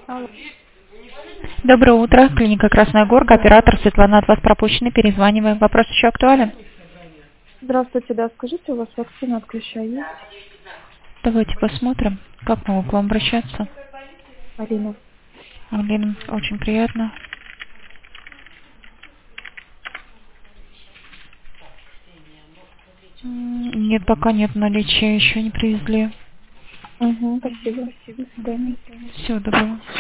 Алло. Доброе утро. Клиника Красная Горка. Оператор Светлана, от вас пропущены. Перезваниваем. Вопрос еще актуален? Здравствуйте, да, скажите, у вас вакцина от клеща есть? Давайте посмотрим, как могу к вам обращаться. Алина. Алина, очень приятно. Нет, пока нет наличия, еще не привезли. Угу, спасибо. До свидания. Все, добро.